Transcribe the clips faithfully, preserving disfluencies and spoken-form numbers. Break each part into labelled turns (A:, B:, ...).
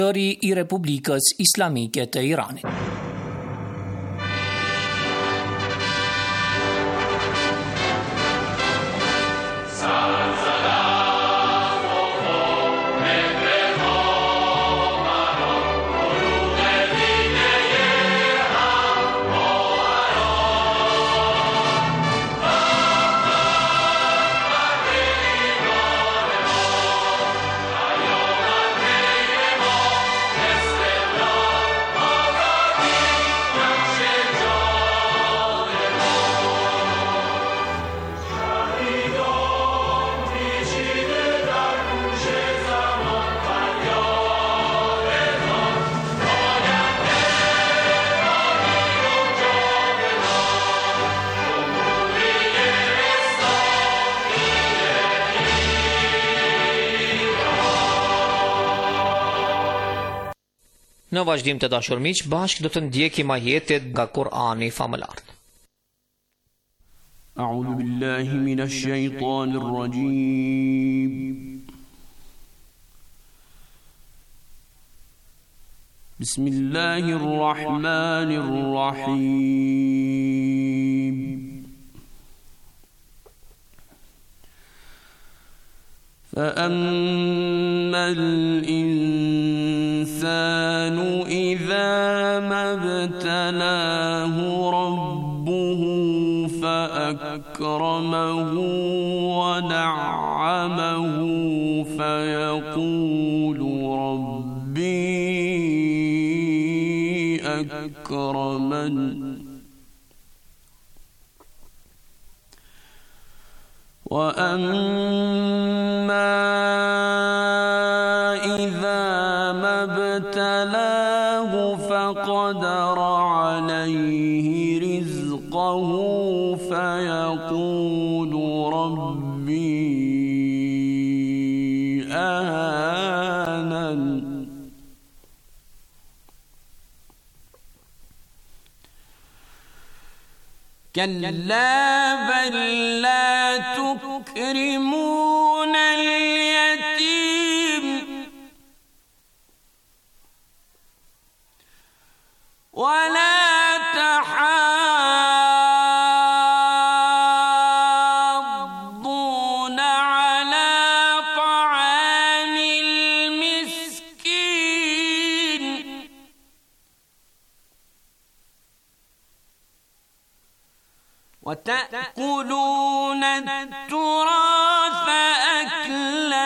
A: i Republikës Islamike të Iranit. Në vazhdim të dashur miq, bashkë do të ndjekim ajetet nga Kurani famëlar.
B: A'udhu billahi minash shaitanir rajim. Bismillahir rahmanir rahim. فأما الإنسان إذا ما ابتلاه ربه فأكرمه ونعمه فيقول ربي أكرمن وأما إذا ما ابتلاه فقدر عليه رزقه فيقول ربي أهانن كلا بل لا تكرمون اليتيم ولا تحاضون على طعام المسكين وتأكلون التراث أكلا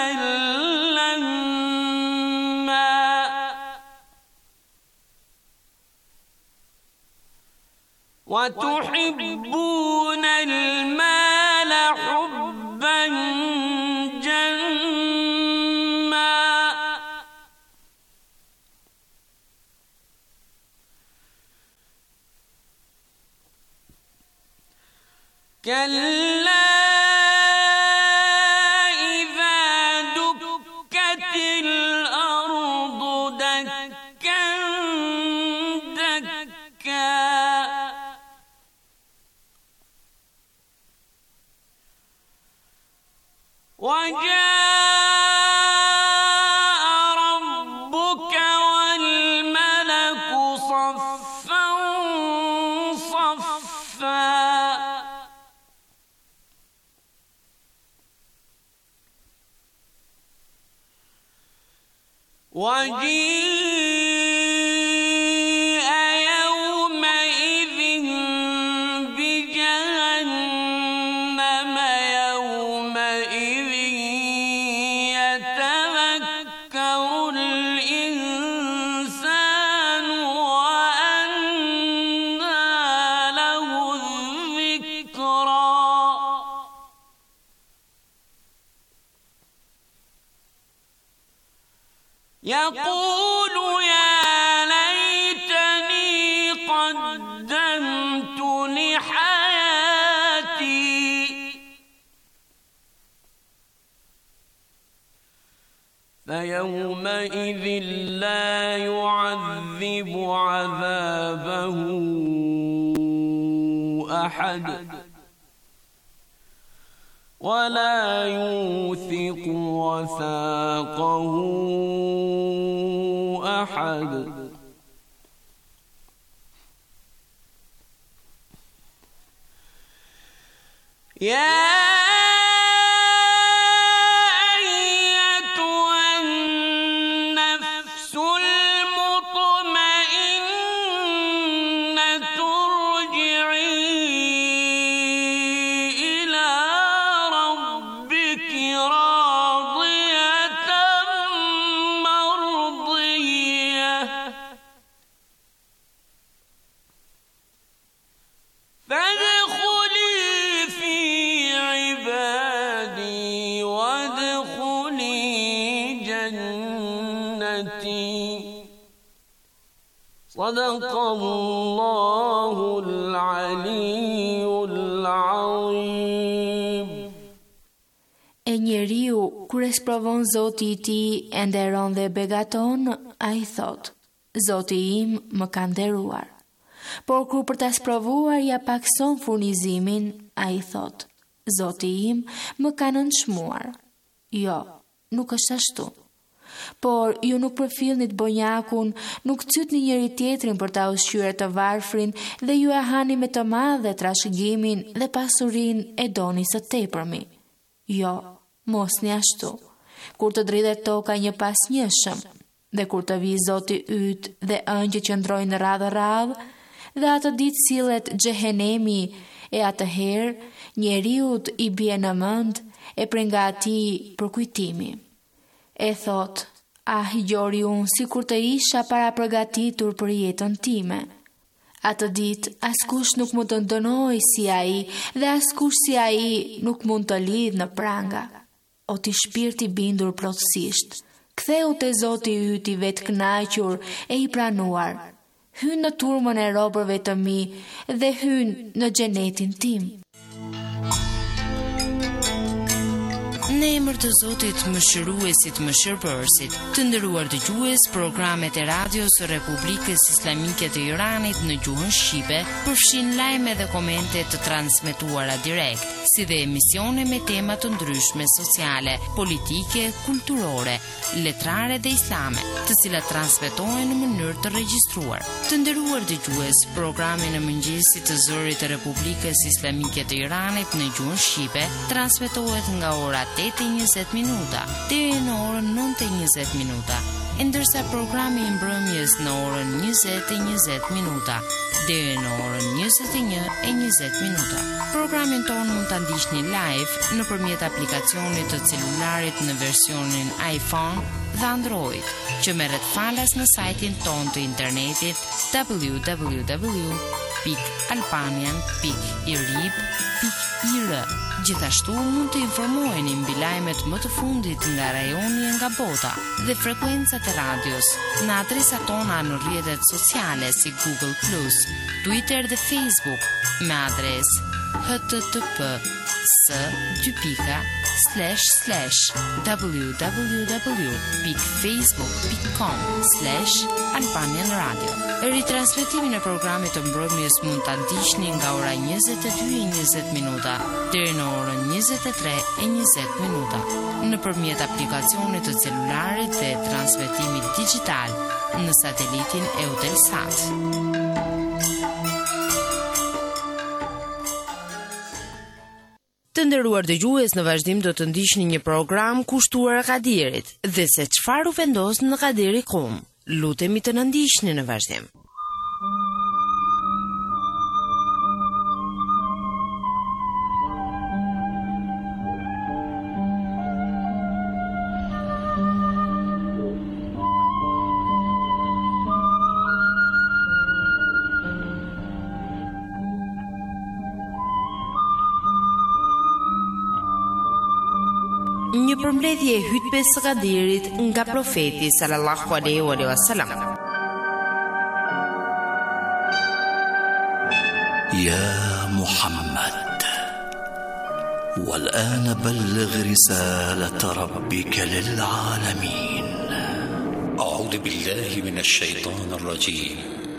B: لما وتحبون المال حبا جما كلا إذا دكت الأرض دكا دكا وجاء ربك والملك صفا صفا وجيء يومئذ بجهنم يومئذ يتذكر الإنسان وأنى له الذكرى يقول يا ليتني قدمت لحياتي فيومئذ لا يعذب عذابه أحد ولا يوثق وثاقه أحد يا صدق الله العلي العظيم.
C: E njeriu, kur e sprovon Zoti i tij e nderon dhe begaton, ai thot: Zoti im më ka nderuar. Por kur për ta sprovuar ja pakson furnizimin, ai thot: Zoti im më ka nënçmuar. Jo, nuk është ashtu. Por ju nuk përfillnit bonjakun, nuk cytni njëri tjetrin për ta ushqyer të varfrin dhe ju e hani me të madhe trashëgimin dhe pasurinë e doni së tepërmi. Jo, mos një ashtu. Kur të dridhet toka një pas njëshëm, dhe kur të vi Zoti yt dhe ëngjëjt që ndrojnë radhë radhë, dhe atë ditë sillet xhehenemi, e atëherë njeriut i bie në mend e prej nga atij për kujtimi. E thot: ah, gjori unë si kur të isha para përgatitur për jetën time. Atë ditë, askush nuk mund të ndënoj si ai dhe askush si ai nuk mund të lidh në pranga. O ti shpirti bindur plotësisht, ktheu te Zoti yt i vetë kënaqur e i pranuar. Hyn në turmën e robërve të mi dhe hyn në xhenetin tim.
D: Në emër të Zotit mëshiruesit mëshirbërësit, të nderuar dëgjues, programet e radios së Republikës Islamike të Iranit në gjuhën shqipe përfshin lajme dhe komente të transmetuara direkt, si dhe emisione me tema të ndryshme sociale, politike, kulturore, letrare dhe islame, të cilat transmetohen në mënyrë të regjistruar. Të nderuar dëgjues, programi në mëngjesit të zërit të Republikës Islamike të Iranit në gjuhën shqipe transmetohet nga ora tetë e njëzet minuta deri në orën nëntë e njëzet minuta, e ndërsa programi i mbrëmjes në orën njëzet e njëzet minuta deri në orën njëzet e një e njëzet minuta. Programin tonë mund ta ndiqni live nëpërmjet aplikacionit të celularit në versionin iPhone dhe Android, që merret falas në sajtin tonë të internetit w w w pikë albanian pikë irib pikë i r. Gjithashtu mund të informoheni mbi lajmet më të fundit nga rajoni e nga bota dhe frekuencat e radios në adresat tona në rrjetet sociale si Google plus, Twitter dhe Facebook me adres h t t p s dy pika slash slash w w w pikë facebook pikë com slash albanian radio. Ritransmetimin e programit të mbrëmjes mund ta ndiqni nga ora njëzet e dy e njëzet minuta deri në orën njëzet e tre e njëzet minuta nëpërmjet aplikacionit të celularit dhe transmetimit digjital në satelitin Eutelsat. Të nderuar dëgjues, në vazhdim do të ndiqni një program kushtuar Kadirit dhe se çfarë u vendos në Kadiri Kum. Lutemi të na ndiqni në vazhdim. Një përmbledhje e hutbes së Kadirit nga profeti sallallahu alaihi wasallam.
E: يا محمد والآن بلغ رسالة ربك للعالمين. أعوذ بالله من الشيطان الرجيم.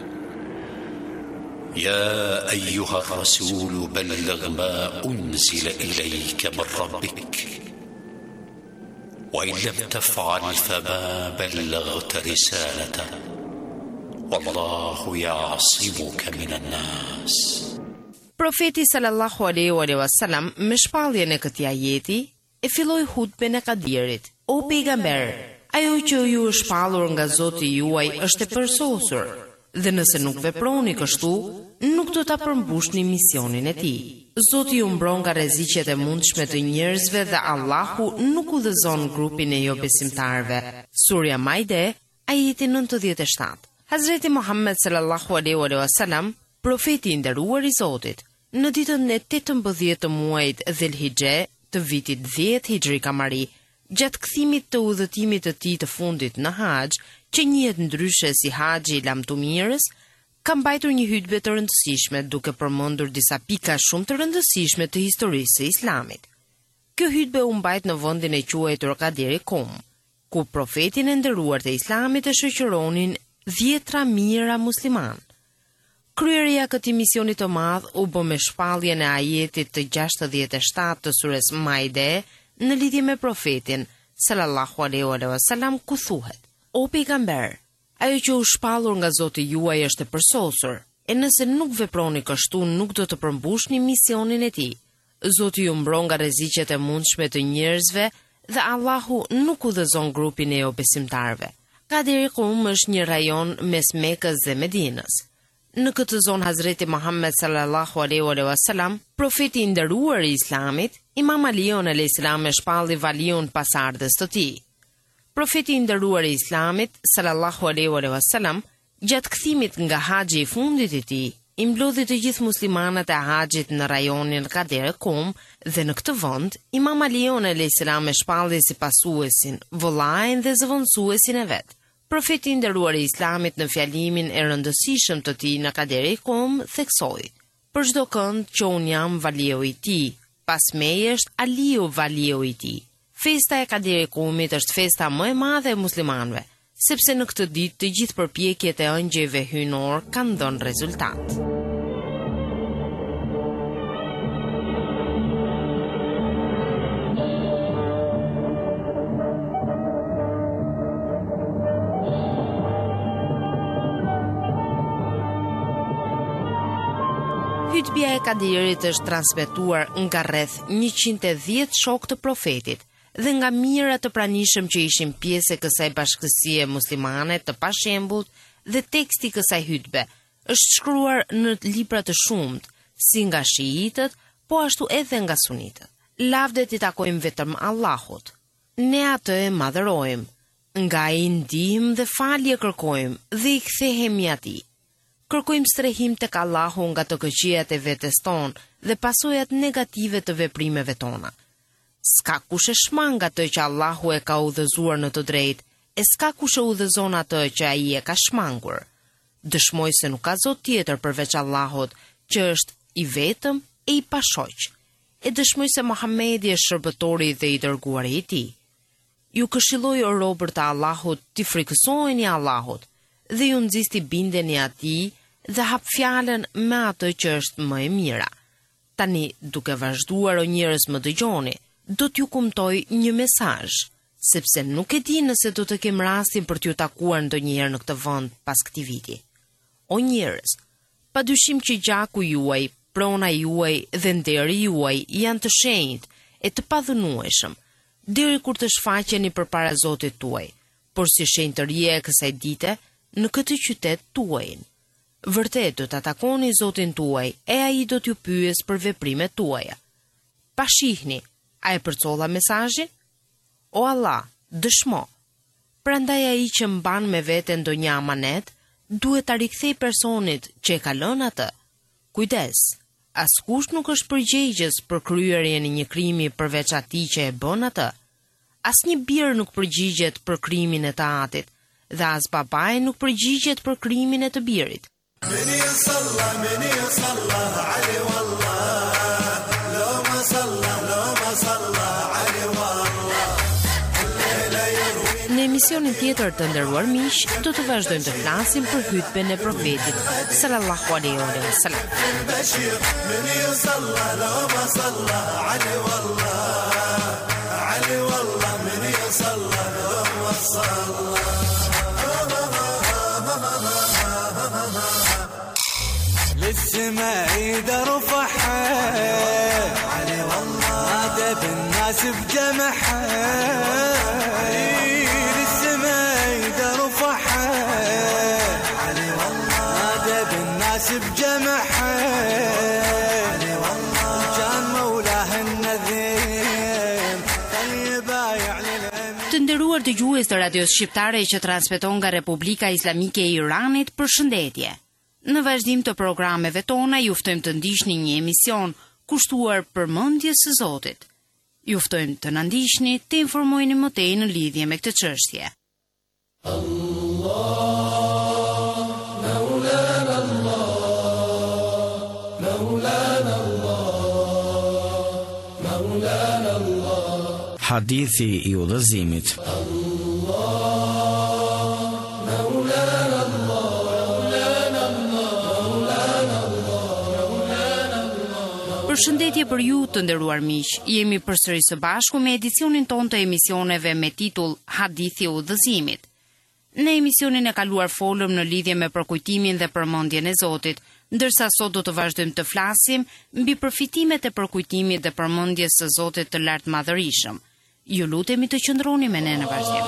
E: يا أيها الرسول بلغ ما أنزل إليك من ربك وإن لم تفعل فما بلغت رسالته والله يعصمك من الناس.
D: Profeti sallallahu alaihi wasallam me shpalljen e këtij ajeti e filloi hutben e Kadirit. O pejgamber, ajo që ju është shpallur nga Zoti juaj është e përsosur, dhe nëse nuk veproni kështu, nuk do ta përmbushni misionin e tij. Zoti ju mbron nga rreziqet e mundshme të njerëzve dhe Allahu nuk udhëzon grupin e jo besimtarëve. Surja Maide, ajeti nëntëdhjetë e shtatë. Hazreti Muhammed sallallahu alaihi wasallam, profeti i nderuar i Zotit, në ditën e tetëmbëdhjetë të muajit Dhulhijhe të vitit dhjetë Hijri Kamari, gjatë kthimit të udhëtimit të tij të fundit në Haxh, që njihet ndryshe si Haxhi i lamtumirës, ka mbajtur një hutbë të rëndësishme duke përmendur disa pika shumë të rëndësishme të historisë së Islamit. Kjo hutbë u mbajt në vendin e quajtur Kadiri Kum, ku profetin e nderuar të Islamit e shoqëronin dhjetra mijëra musliman. Kryerja e këtij misioni të madh u bë me shpalljen e ajetit të gjashtëdhjetë e shtatë të sures Maide në lidhje me profetin sallallahu alaihi wasallam, ku thuhet: O pejgamber, ajo që u shpallur nga Zoti juaj është e përsosur, e nëse nuk veproni kështu nuk do të përmbushni misionin e tij. Zoti ju mbron nga rreziqet e mundshme të njerëzve dhe Allahu nuk udhëzon grupin e jo besimtarëve. Kadiri Kum është një rajon mes Mekës dhe Medinës. Në këtë zonë Hazreti Muhammed sallallahu alaihi wasallam, profeti i nderuar i Islamit, Imam Aliun alayhis salam, e shpalli valiun pas ardhes të tij. Profeti i nderuar i Islamit sallallahu alaihi wasallam, gjatë kthimit nga Haxhi i fundit i tij, i mblodhi të gjithë muslimanët e Haxhit në rajonin Kadiri Kum dhe në këtë vend Imam Aliun alayhis salam e shpalli si pasuesin, vëllain dhe zëvendësuesin e vet. Profeti i nderuar i Islamit në fjalimin e rëndësishëm të tij në Kadiri Kum theksoi: Për çdo kënd që un jam valiu i tij, pas meje është Aliu valiu i tij. Festa e Kadiri Kumit është festa më e madhe e muslimanëve, sepse në këtë ditë të gjithë përpjekjet e ëngjëjve hyjnor kanë dhënë rezultat. Hutbja e Kadirit është transmetuar nga rreth njëqind e dhjetë shok të profetit dhe nga mijëra të pranishëm që ishin pjesë e kësaj bashkësie muslimane të pashembullt, dhe teksti i kësaj hutbe është shkruar në libra të shumtë, si nga shiitët, po ashtu edhe nga sunitët. Lavdet i takojmë vetëm Allahut. Ne atë e madhërojmë, nga ai ndihmë dhe falje kërkojmë dhe i kthehemi atij. Kërkojmë strehim tek Allahu nga të këqijat e vetes tonë dhe pasojat negative të veprimeve tona. S'ka kush e shmang atë që Allahu e ka udhëzuar në të drejtë, e s'ka kush e udhëzon atë që ai e ka shmangur. Dëshmoj se nuk ka Zot tjetër përveç Allahut, që është i vetëm e i pashoq. E dëshmoj se Muhamedi është shërbëtori dhe i dërguari i tij. Ju këshilloj o robër të Allahut, ti frikësojeni Allahut dhe ju nxisti bindeni atij dhe hap fjalën me atë që është më e mira. Tani, duke vazhduar o njerëz më dëgjoni, do t'ju kumtoj një mesazh, sepse nuk e di nëse do të kem rastin për t'ju takuar ndonjëherë në këtë vend pas këtij viti. O njerëz, padyshim që gjaku juaj, prona juaj dhe nderi juaj janë të shenjtë e të padhënueshëm, deri kur të shfaqeni përpara Zotit tuaj, por si shenjtëria e kësaj dite në këtë qytet tuajin. Vërtet do të takoni Zotin tuaj e ai do t'ju pyes për veprimet tuaja. Pa shihni, a e përcolla mesazhin? O Allah, dëshmo. Prandaj ai që mban me vete ndonjë amanet, duhet ta rikthej personit që e ka lënë atë. Kujdes, askush nuk është përgjegjës për kryerjen e një krimi përveç atij që e bën atë. Asnjë bir nuk përgjigjet për krimin e të atit, dhe as babai nuk përgjigjet për krimin e të birit. Në emisionin tjetër të nderuar miq, do të vazhdojmë të flasim për hutben e profetit sallallahu alaihi wasallam.
F: للسماء ايده رفعها علي والله نادى بالناس بجمعها للسماء ايده رفعها علي والله نادى بالناس بجمعها علي والله كان مولاه النذيم طيب يعني
D: Të nderuar dëgjues të radios shqiptare që transmeton nga Republika Islamike e Iranit, përshëndetje. Në vazhdim të programeve tona ju ftojmë të ndiqni një emision kushtuar përmendjes së Zotit. Ju ftojmë të na ndiqni, të informoheni më tej në lidhje me këtë çështje.
G: Allah, Maulana Allah, Maulana Allah, Maulana Allah.
H: Hadithi i udhëzimit.
D: Përshëndetje për ju të nderuar miq. Jemi përsëri së bashku me edicionin ton të emisioneve me titull Hadithi i udhëzimit. Në emisionin e kaluar folëm në lidhje me përkujtimin dhe përmendjen e Zotit, ndërsa sot do të vazhdojmë të flasim mbi përfitimet e përkujtimit dhe përmendjes së Zotit të lartë madhërisëm. Ju lutemi të qëndroni me ne në vazhdim.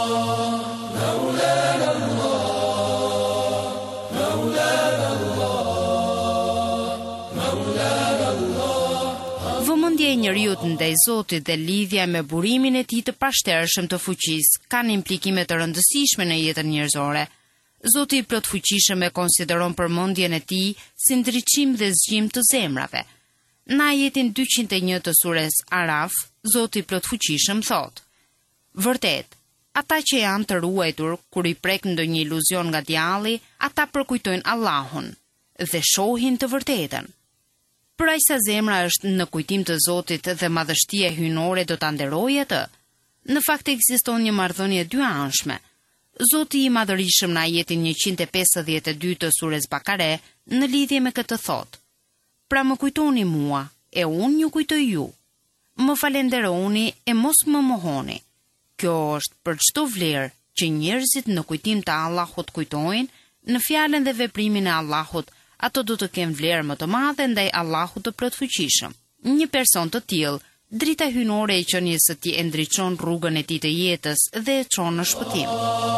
D: Vëmendja e njeriut ndaj Zotit dhe lidhja me burimin e tij të pashtershëm të fuqisë kanë implikime të rëndësishme në jetën njerëzore. Zoti i plot fuqishëm e konsideron përmendjen e tij si ndriçim dhe zgjim të zemrave. Në ajetin dyqind e një të sures Araf, Zoti i plot fuqishëm thotë: Vërtet, ata që janë të ruajtur kur i prek ndonjë iluzion nga djalli, ata përkujtojnë Allahun dhe shohin të vërtetën. Për aq sa zemra është në kujtim të Zotit dhe madhështia hyjnore do ta nderojë atë. Në fakt ekziston një marrëdhënie dyanshme. Zoti i madhërisëm në ajetin njëqind e pesëdhjetë e dy të sures Bakare në lidhje me këtë thotë: Pra më kujtoni mua, e unë ju kujtoj ju. Më falenderoni e mos më mohoni. Kjo është për çdo vlerë që njerëzit në kujtim të Allahut kujtojnë, në fjalën dhe veprimin e Allahut, ato do të kenë vlerë më të madhe ndaj Allahut të plotfuqishëm. Një person të tillë, drita hyjnore e qenies së tij e ndriçon rrugën e tij të jetës dhe e çon në shpëtim.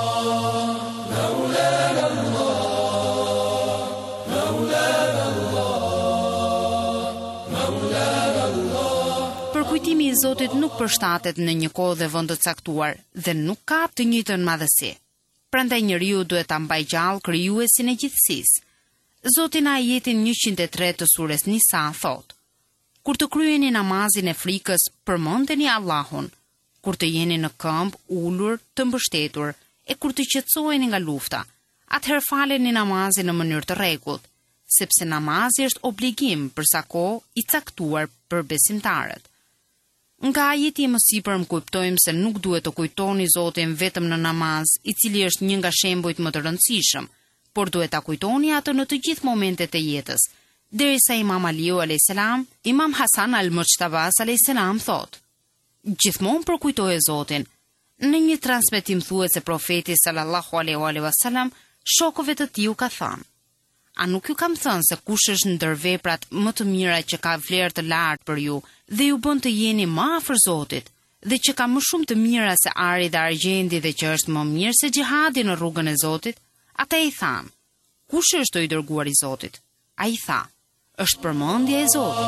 D: Përkujtimi i Zotit nuk përshtatet në një kohë dhe vend të caktuar dhe nuk ka të njëjtën madhësi. Prandaj njeriu duhet ta mbajë gjallë krijuesin e gjithësisë. Zoti në ajetin njëqind e tre të sures Nisa thotë: Kur të kryeni namazin e frikës, përmendeni Allahun. Kur të jeni në këmbë, ulur, të mbështetur, e kur të qetësoheni nga lufta, atëherë faleni namazin në mënyrë të rregullt, sepse namazi është obligim për sa kohë i caktuar për besimtarët. Nga ajeti më sipër më kuptojmë se nuk duhet të kujtoni Zotin vetëm në namaz, i cili është një nga shembujt më të rëndësishëm, por duhet ta kujtoni atë në të gjithë momentet e jetës. Derisa Imam Aliu alayhis salam, Imam Hasan al-Mujtabas alayhis salam thotë: Gjithmonë përkujtoje Zotin. Në një transmetim thuhet se profeti sallallahu alaihi wasallam shokëve të tij u ka thënë: A nuk ju kam thënë se kush është ndër veprat më të mira që ka vlerë të lartë për ju dhe ju bën të jeni më afër Zotit, dhe që ka më shumë të mira se ari dhe argjendi dhe që është më mirë se xhihadi në rrugën e Zotit? Ata i thanë: Kush është i dërguari i Zotit? Ai tha: Është përmendja e Zotit.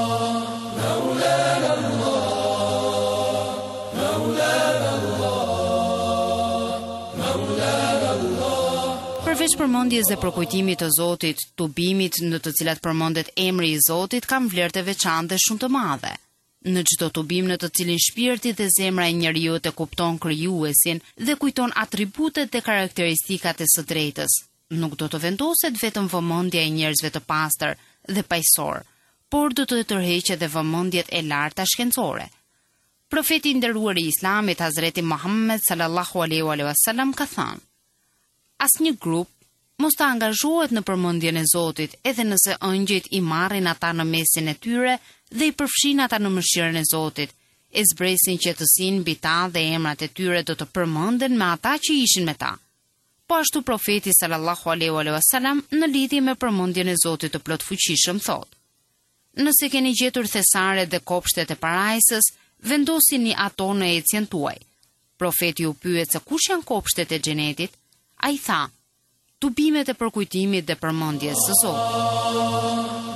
D: Përveç përmendjes dhe përkujtimit të Zotit, tubimit në të cilat përmendet emri i Zotit kanë vlerë të veçantë dhe shumë të madhe. Në çdo tubim në të cilin shpirti dhe zemra e njeriu të kupton krijuesin dhe kujton atributet dhe karakteristikat e së drejtës, nuk do të vendoset vetëm vëmendja e njerëzve të pastër dhe paqësor, por do të tërheqet edhe vëmendjet e larta shkencore. Profeti i nderuar i Islamit Hazreti Muhammed sallallahu alaihi wasallam ka thënë: Asnjë grup mos të angazhohet në përmendjen e Zotit, edhe nëse ëngjëjt i marrin ata në mesin e tyre dhe i përfshin ata në mëshirën e Zotit, e zbresin qetësinë mbi ta dhe emrat e tyre do të përmenden me ata që ishin me ta. Po ashtu profeti sallallahu alaihi wasallam në lidhje me përmendjen e Zotit të plotfuqishëm thotë: Nëse keni gjetur thesare dhe kopshtet e parajsës, vendosini ato në ecjen tuaj. Profeti u pyet se kush janë kopshtet e xhenetit. Ai tha: tubimet e përkujtimit dhe përmendjes së Zotit.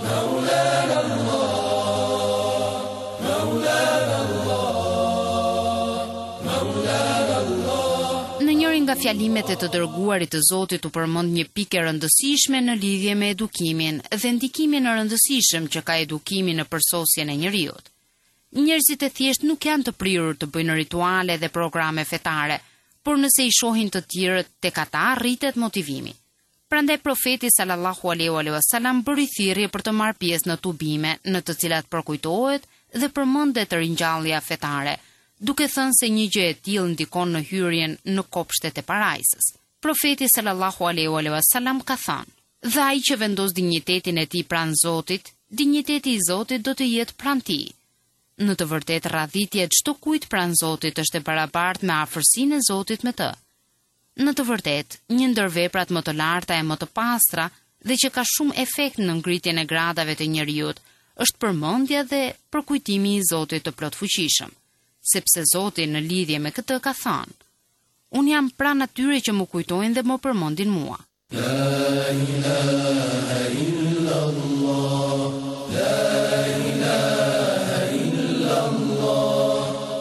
D: Në njërin nga fjalimet e të dërguarit të Zotit u përmend një pikë e rëndësishme në lidhje me edukimin dhe ndikimin e rëndësishëm që ka edukimi në përsosjen e njerëzit. Njerëzit e thjesht nuk janë të prirur të bëjnë rituale dhe programe fetare, por nëse i shohin të tjerët, tek ata rritet motivimi. Prandaj profeti sallallahu alaihi wasallam bëri thirrje për të marrë pjesë në tubime, në të cilat përkujtohet dhe përmendet ringjallja fetare, duke thënë se një gjë e tillë ndikon në hyrjen në kopshtet e parajsës. Profeti sallallahu alaihi wasallam ka thënë: "Dhe ai që vendos dinjitetin e tij pranë Zotit, dinjiteti i Zotit do të jetë pranë tij." Në të vërtetë, radhitja e çdo kujt pranë Zotit është e barabartë me afërsinë e Zotit me të. Në të vërtetë, një ndër veprat më të larta e më të pastra dhe që ka shumë efekt në ngritjen e gradave të njerëzit është përmendja dhe përkujtimi i Zotit të plotfuqishëm, sepse Zoti në lidhje me këtë ka thënë: "Unë jam pranë atyre që më kujtojnë dhe më përmendin mua."
G: La ilaha illa Allah, la ilaha illa Allah.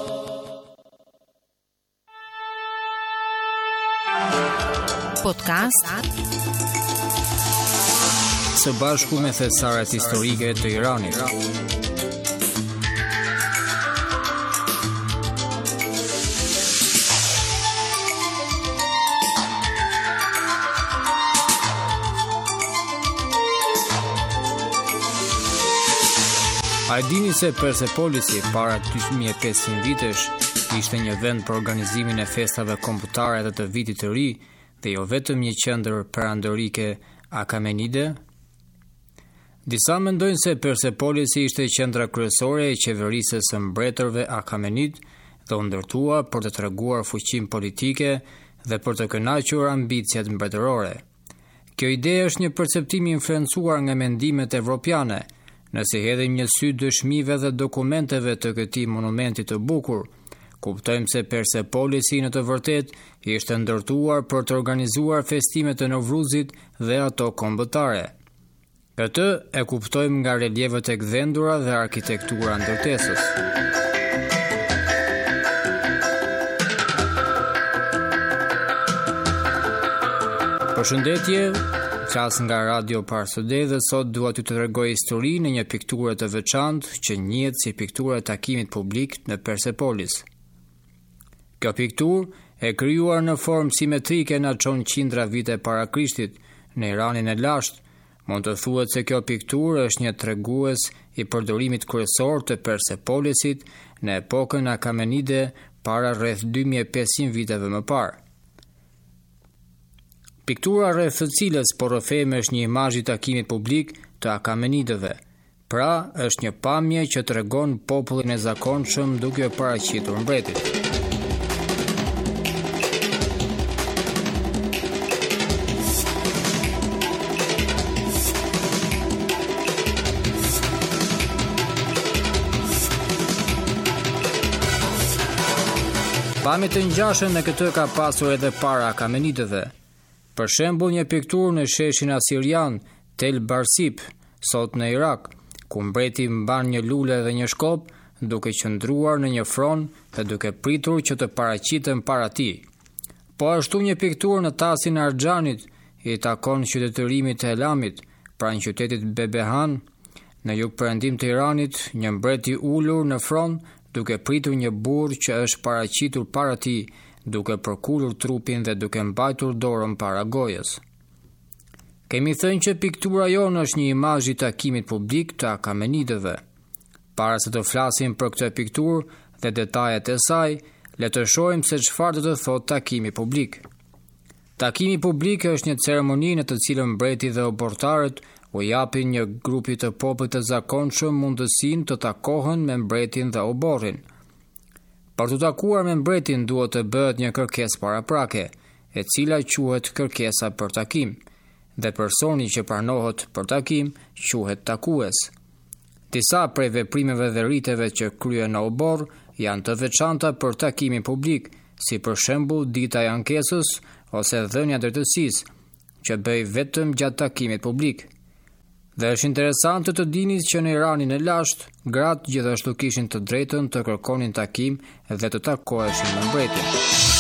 D: Podcast
H: Së bashku me thesaret historike të Iranit. A e dini se Persepolisi para dy mijë e pesëqind vitesh ishte një vend për organizimin e festave kombëtare dhe të vitit të ri dhe jo vetëm një qendër perandorike akamenide? Disa mendojnë se Persepolisi ishte qendra kryesore e qeverisë së mbretërve akamenid dhe u ndërtua për të treguar fuqinë politike dhe për të kënaqur ambicjet mbretërore. Kjo ide është një perceptim i influencuar nga mendimet evropiane. Nëse hedhim një sy dëshmive dhe dokumenteve të këtij monumenti të bukur, kuptojmë se Persepolisi në të vërtetë ishte ndërtuar për të organizuar festimet e Novruzit dhe ato kombëtare. Këtë e kuptojmë nga relievet e gdhendura dhe arkitektura ndërtesës. Përshëndetje, qas nga Radio Parsude dhe sot dua t'ju të tregoj historinë në një pikturë të veçantë që njihet si piktura e takimit publik në Persepolis. Kjo pikturë e krijuar në formë simetrike na çon qindra vite para Krishtit në Iranin e lashtë. Mund të thuhet se kjo pikturë është një tregues i përdorimit kryesor të Persepolisit në epokën akamenide para rreth dy mijë e pesëqind viteve më parë. Piktura rreth të cilës po rrëfejmë është një imazh i takimit publik të akamenidëve. Pra, është një pamje që tregon popullin e zakonshëm duke u paraqitur mbretit. Pamjet e ngjashme me këtë ka pasur edhe para akamenidëve. Për shembull, një pikturë në sheshin asirian Tel Barsip, sot në Irak, ku mbreti mban një lule dhe një shkop, duke qëndruar në një fron dhe duke pritur që të paraqiten para tij. Po ashtu një pikturë në tasin e Arxhanit i takon qytetërimit të Elamit, pranë qytetit Bebehan, në jugperëndim të Iranit, një mbret i ulur në fron duke pritur një burr që është paraqitur para tij, duke përkullur trupin dhe duke mbajtur dorën para gojës. Kemi thënë që piktura jonë është një imazh i takimit publik të akamenidëve. Para se të flasim për këtë pikturë dhe detajet e saj, le të shohim se çfarë do të thotë takimi publik. Takimi publik është një ceremoni në të cilën mbreti dhe obortarët u japin një grupi të popullit të zakonshëm mundësinë të takohen me mbretin dhe oborrin. Për të takuar me mbretin duhet të bëhet një kërkesë paraprake, e cila quhet kërkesa për takim, dhe personi që pranohet për takim quhet takues. Disa prej veprimeve dhe riteve që kryen në obor janë të veçanta për takimin publik, si për shembull dita e ankesës ose dhënia drejtësisë, që bëj vetëm gjatë takimit publik. Dhe është interesante të dini që në Iranin e lashtë, gratë gjithashtu kishin të drejtën të kërkonin takim dhe të takoheshin me mbretin.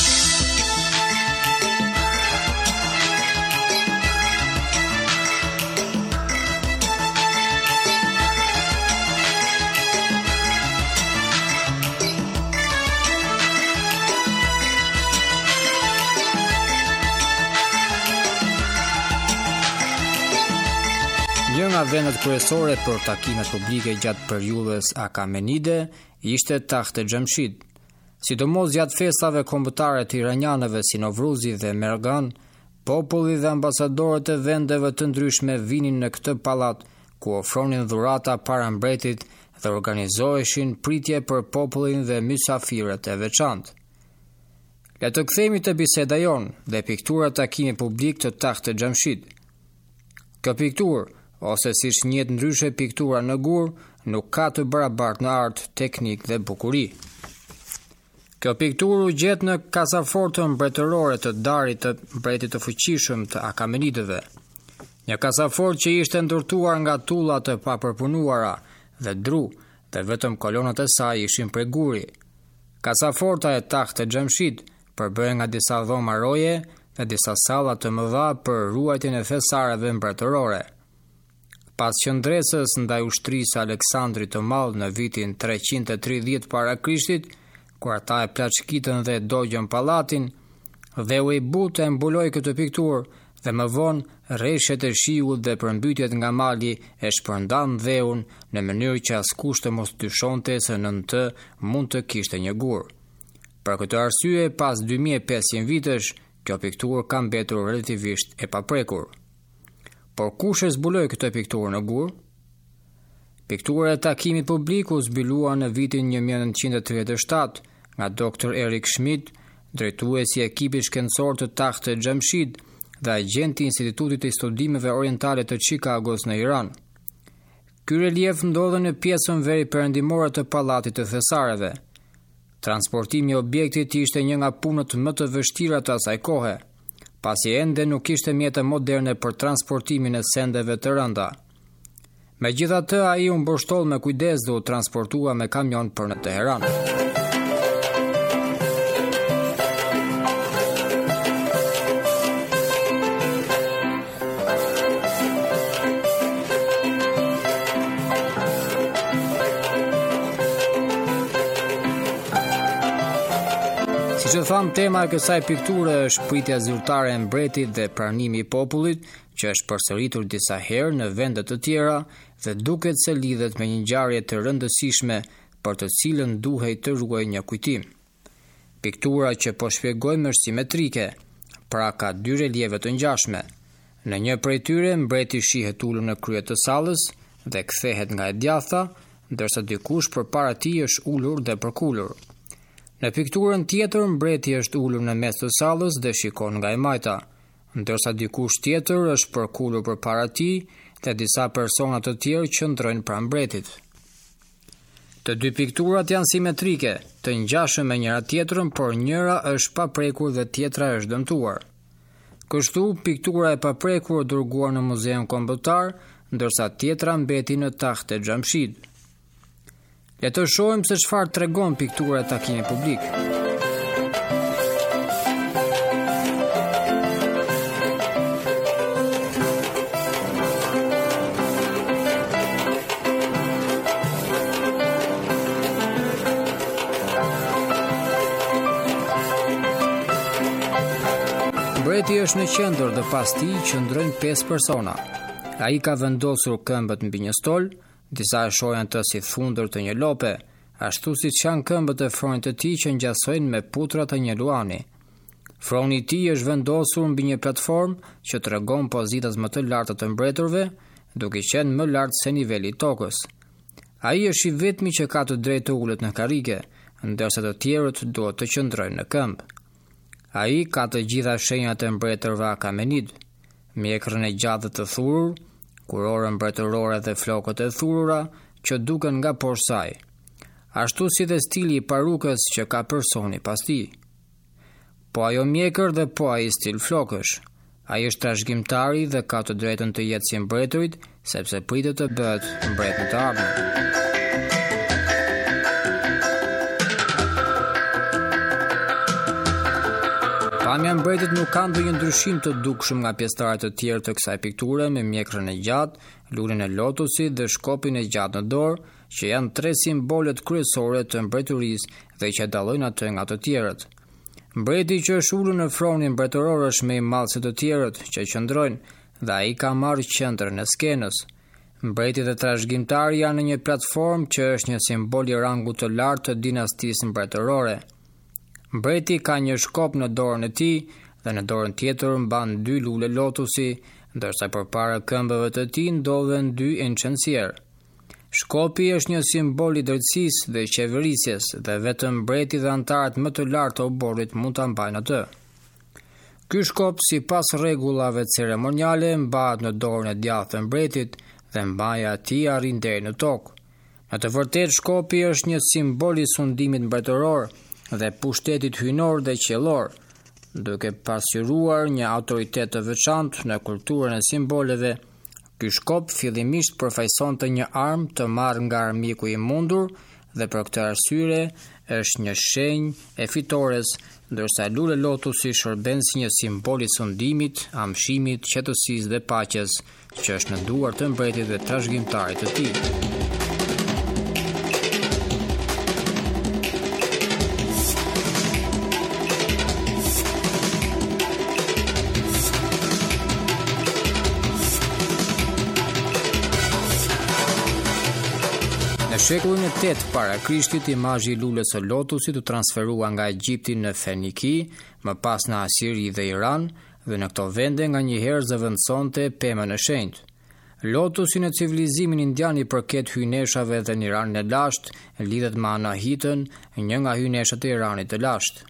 H: Një nga vendet kryesore për takimet publike gjatë periudhës Akamenide ishte Tahte Xhamshid. Sidomos gjatë festave kombëtare të iranianëve si Novruzi dhe Mergan, populli dhe ambasadorët e vendeve të ndryshme vinin në këtë pallat ku ofronin dhurata para mbretit dhe organizoheshin pritje për popullin dhe mysafirët e veçantë. Le të kthehemi te biseda jon dhe piktura takimi publik të Tahte Xhamshid. Kjo pikturë, ose siç njihet ndryshe piktura në gur, nuk ka të barabartë në art, teknik dhe bukuri. Kjo pikturë u gjet në kasafortën mbretërore të darit të mbretit të fuqishëm të Akamenidëve. Një kasafort që ishte ndërtuar nga tulla të papërpunuara dhe dru, dhe vetëm kolonat e saj ishin prej guri. Kasaforta e Tahte Xhamshid përbëhej nga disa dhoma roje dhe disa salla të mëdha për ruajtjen e thesareve mbretërore. Pas qëndresës ndaj ushtrisë Aleksandrit të Madh në vitin treqind e tridhjetë para Krishtit, kur ata e plaçkitën dhe dogjën pallatin, dhe u i but e mbuloi këtë pikturë dhe më vonë rreshet e shiut dhe përmbytjet nga mali e shpërndan dheun në mënyrë që askush të mos dyshonte se nën të mund të kishte një gur. Për këtë arsye, pas dy mijë e pesëqind vitesh, kjo pikturë ka mbetur relativisht e paprekur. Por kush e zbuloi këtë pikturë në gur? Piktura e takimit publik u zbulua në vitin një mijë e nëntëqind e tridhjetë e shtatë nga doktor Erik Schmidt, drejtuesi i ekipit shkencor të Tahte Xhamshid dhe agjenti i Institutit të Studimeve Orientale të Chicagos në Iran. Ky relief ndodhe në pjesën veriperëndimore të pallatit të thesareve. Transportimi i objektit ishte një nga punët më të vështira të asaj kohe, pasi ende nuk kishte mjete moderne për transportimin e sendeve të rënda. Megjithatë, ai u mbështoll me kujdes dhe u transportua me kamion për në Teheran. Si që thamë, tema e kësaj pikture është pritja zyrtare e mbretit dhe pranimi i popullit, që është përsëritur disa herë në vende të tjera dhe duket se lidhet me një ngjarje të rëndësishme për të cilën duhej të ruajë një kujtim. Piktura që po shpjegojmë është simetrike, pra ka dy relieve të ngjashme. Në një prej tyre mbreti shihet ulur në krye të sallës dhe kthehet nga e djatha, ndërsa dikush përpara tij është ulur dhe përkulur. Në pikturën tjetër mbreti është ulur në mes të sallës dhe shikon nga e majta, ndërsa dikush tjetër është përkulur përpara tij dhe disa persona të tjerë qëndrojnë pranë mbretit. Të dy pikturat janë simetrike, të ngjashme me njëra tjetrën, por njëra është paprekur dhe tjetra është dëmtuar. Kështu, piktura e paprekur është dërguar në Muzeun Kombëtar, ndërsa tjetra mbeti në Tahte Xhamshid. Le të shohim se çfarë tregon piktura e takimit publik. Mbreti është në qendër dhe pas tij qëndrojnë pesë persona. Ai ka vendosur këmbët mbi një stol, disa e shohin të si thundër të një lope, ashtu si që janë këmbët e fronit të tij që ngjasojnë me putrat e një luani. Froni i tij është vendosur mbi një platformë që tregon pozitat më të larta të mbretërve, duke qenë më lart se niveli i tokës. Ai është i vetmi që ka të drejtë të ulet në karrige, ndërsa të tjerët duhet të qëndrojnë në këmbë. Ai ka të gjitha shenjat e mbretërve Akamenid, mjekrën e gjatë të thurur, kurorën mbretërore dhe flokët e thurura që duken nga poshtë saj, ashtu si dhe stili i parukës që ka personi pas tij. Po ajo mjekër dhe po ai stil flokësh. Ai është trashëgimtari dhe ka të drejtën të jetë si mbretërit, sepse pritet të bëhet mbret në të ardhmen. Pamja mbretit nuk ka ndonjë ndryshim të dukshëm nga pjesëtarët të tjerë të kësaj pikture, me mjekrën e gjatë, lulin e lotusit dhe shkopin e gjatë në dorë, që janë tre simbolet kryesore të mbretërisë dhe që dallojnë atë nga të tjerët. Mbreti që është ulur në fronin mbretëror është më i madh se të tjerët që qëndrojnë dhe ai ka marrë qendrën e skenës. Mbreti dhe trashëgimtari janë në një platformë që është një simbol i rangut të lartë të dinastisë mbretërore. Mbreti ka një shkop në dorën e tij dhe në dorën tjetër mban dy lule lotusi, ndërsa përpara këmbëve të tij ndodhen dy incencier. Shkopi është një simbol i drejtësisë dhe qeverisjes dhe vetëm mbreti dhe antarët më të lartë të oborrit mund ta mbajnë atë. Ky shkop, sipas rregullave ceremoniale, mbahet në dorën e djathtë të mbretit dhe mbaja e tij arrin deri në tokë. Në të vërtetë, shkopi është një simbol i sundimit mbretëror dhe pushtetit hyjnor dhe qiellor, duke pasqyruar një autoritet të veçantë në kulturën e simboleve. Ky shkop fillimisht përfaqësonte një armë të marrë nga armiku i mundur dhe për këtë arsye është një shenjë e fitores, ndërsa lule lotusi shërben si një simbol i sundimit, amshimit, qetësisë dhe paqes, që është në duar të mbretit dhe trashëgimtarit të tij. Në shekullin e tetë para Krishtit, imazhi i lulës së lotusit u transferua nga Egjipti në Feniki, më pas në Asiri dhe Iran, dhe në këto vende nganjëherë zëvendësonte pemën e shenjtë. Lotusi në civilizimin indian i përket hyjneshave dhe në Iranin e lashtë lidhet me Anahitën, një nga hyjneshat e Iranit të lashtë.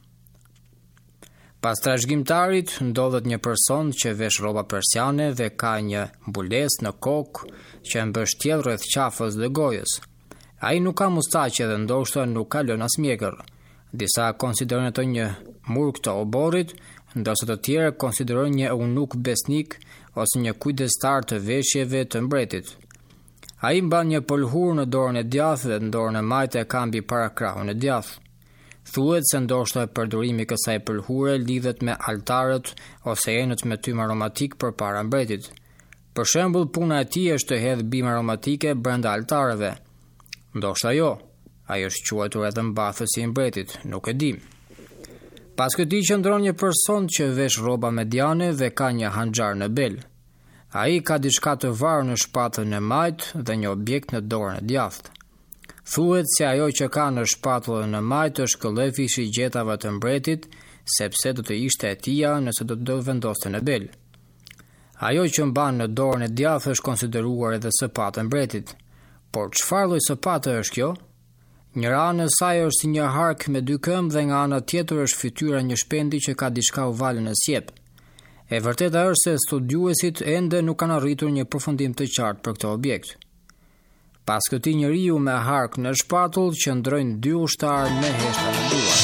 H: Pas trashëgimtarit ndodhet një person që vesh rroba persiane dhe ka një mbulesë në kokë që e mbështjell rreth qafës dhe gojës. Ai nuk ka mustaqe dhe ndoshta nuk ka lënë as mjekër. Disa konsiderojnë atë një murg të oborrit, ndërsa të tjerë konsiderojnë një eunuk besnik ose një kujdestar të veshjeve të mbretit. Ai mban një pëlhur në dorën e djathtë dhe në dorën e majtë e ka mbi para krahun e djathtë. Thuhet se ndoshta përdorimi i kësaj pëlhure lidhet me altarët ose enët me tym aromatik përpara mbretit. Për shembull, puna e tij është të hedhë bimë aromatike brenda altarëve. Ndoshta jo, ai është quajtur edhe mbathësi i mbretit, nuk e dim. Pas këtij qëndron një person që vesh rroba mediane dhe ka një hanxhar në bel. Ai ka diçka të varur në shpatullën e majtë dhe një objekt në dorën e djathtë. Thuhet se ajo që ka në shpatullën e majtë është këllëfi i shigjetave të mbretit, sepse do të ishte e tija nëse do të vendoste në bel. Ajo që mban në dorën e djathtë është konsideruar edhe sapat e mbretit. Por çfarë lloj sapate është kjo? Njëra anë e saj është si një hark me dy këmbë dhe nga ana tjetër është fytyra një shpendi që ka diçka ovale në sjep. E vërteta është se studiuesit ende nuk kanë arritur një përfundim të qartë për këtë objekt. Pas këtij njeriu me hark në shpatull qëndrojnë dy ushtarë me heshtra në duar.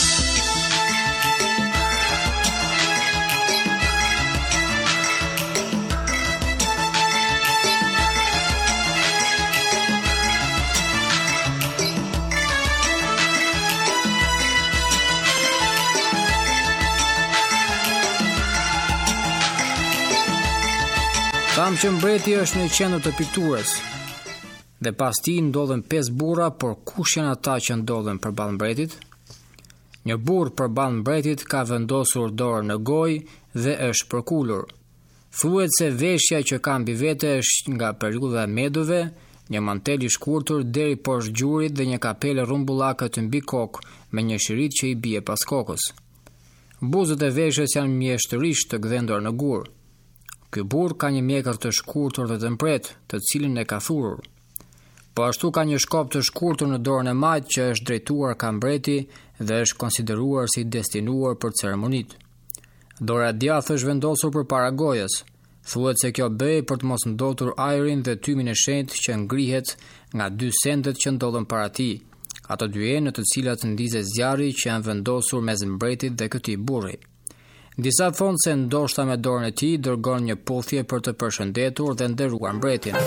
H: Tham që mbreti është në qendër të pikturës dhe pas tij ndodhen pesë burra, por kush janë ata që ndodhen përballë mbretit? Një burr përballë mbretit ka vendosur dorën në gojë dhe është përkulur. Thuhet se veshja që ka mbi vete është nga periudha e Medëve, një mantel i shkurtër deri poshtë gjurit dhe një kapele rrumbullake të mbi kokë me një shirit që i bie pas kokës. Buzët e veshjes janë mjeshtërisht të gdhendur në gur. Ky burr ka një mjekër të shkurtër dhe të mpret, të cilin e ka thurur. Po ashtu ka një shkop të shkurtër në dorën e majt që është drejtuar ka mbreti dhe është konsideruar si destinuar për ceremonitë. Dora e djathtë është vendosur përpara gojës. Thuhet se kjo bëhej për të mos ndotur ajrin dhe tymin e shenjtë që ngrihet nga dy sendet që ndodhen para tij, ato dy enë në të cilat ndizet zjarri që janë vendosur mes mbretit dhe këtij burri. Disa thonë se ndoshta me dorën e tij dërgon një puthje për të përshëndetur dhe nderuar mbretin.